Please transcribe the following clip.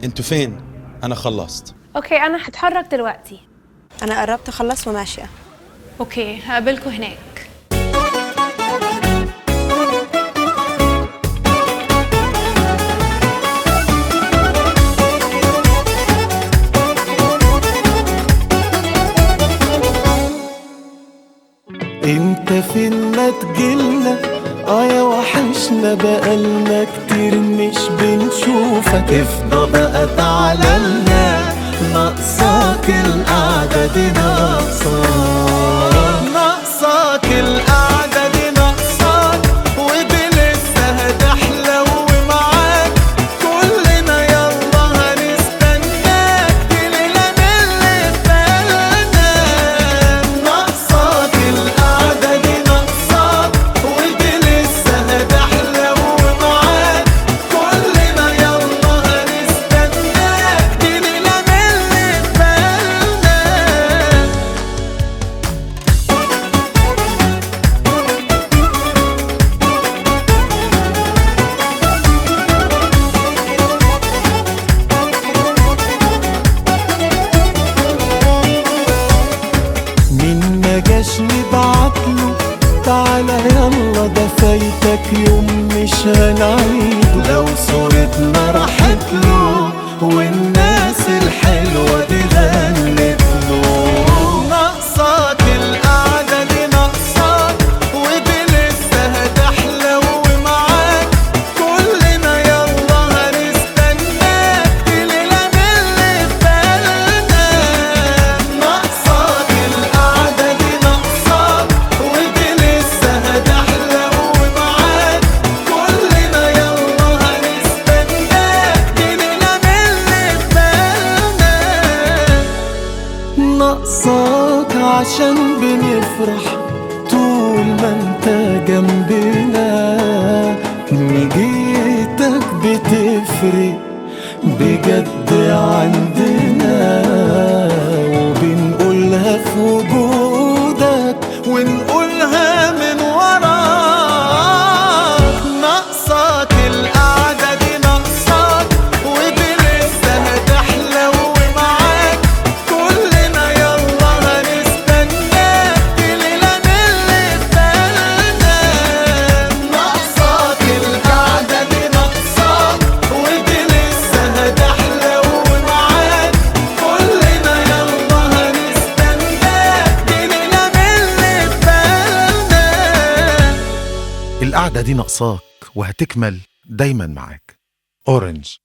انتوا فين؟ انا خلصت. اوكي انا هتحرك دلوقتي. انا قربت اخلص وماشيه. اوكي هقابلكوا هناك. انت فين ما تجيلنا؟ يا وحشنا بقالنا كتير مش بنشوفك. افضى بقى تعاللنا، ناقصاك القعدة دي، ناقصاك القعدة دي، ناقصاك ودي لسه هتحلو معاك. كلنا يلا هنستناك، دي ليلة من اللي بالنا. ناقصاك القعدة دي، ناقصاك ودي لسه هتحلو معاك. كلنا يلا هنستناك، دي ليلة من اللي بالنا. مين ما جاش نبعتله؟ تعالى يلا ده فايتك يوم مش هنعيده. لو صورتنا راحت له والناس الحلوة دي غنت له. ناقصاك القعدة دي، ناقصاك ودي لسه هتحلو معاك. كلنا يلا هنستناك، دي ليلة من اللي بالنا. ناقصاك القعدة دي، ناقصاك ودي لسه هتحلو معاك. كلنا يلا هنستناك، دي ليلة من اللي بالنا. ناقصاك عشان بنفرح طول ما انت جنبنا. نجيتك بتفرق بجد عندنا، وبنقولها في وجودك ونقولها من وراك. ناقصاك القعدة دي، ناقصاك ودي لسه هتحلو معاك. كلنا يلا هنستناك، دي ليلة من اللي بالنا. ناقصاك القعدة دي، ناقصاك ودي لسه هتحلو معاك. كلنا يلا هنستناك، دي ليلة من اللي بالنا. القعدة دي ناقصاك وهتكمل دايما معاك. أورنج.